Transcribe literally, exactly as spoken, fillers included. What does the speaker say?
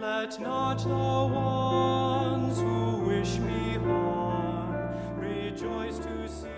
Let not the ones who wish me harm rejoice to see